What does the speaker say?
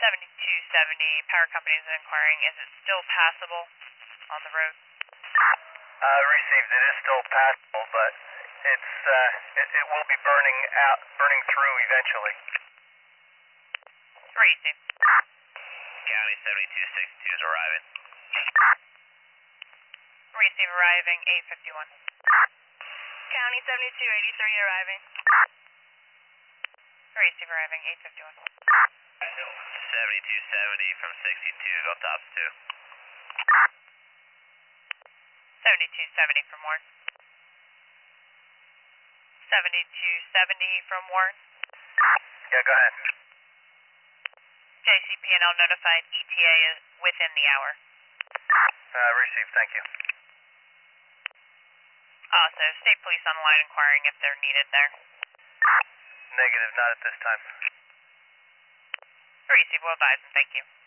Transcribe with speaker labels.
Speaker 1: 7270, power company is inquiring, is it still passable on the road?
Speaker 2: Received. It is still passable, but it will be burning through eventually.
Speaker 1: Receive.
Speaker 3: County 7262 is arriving.
Speaker 1: Receive arriving 851.
Speaker 4: County 7283 arriving.
Speaker 1: Receive arriving 851.
Speaker 3: 7270 from 62, go tops 2.
Speaker 1: 7270 from Warren. 7270 from Warren.
Speaker 2: Yeah, go ahead.
Speaker 1: JCP&L notified ETA is within the hour.
Speaker 2: Received, thank you.
Speaker 1: Also, State Police on the line inquiring if they're needed there.
Speaker 2: Negative, not at this time.
Speaker 1: Receive, will advise, and thank you.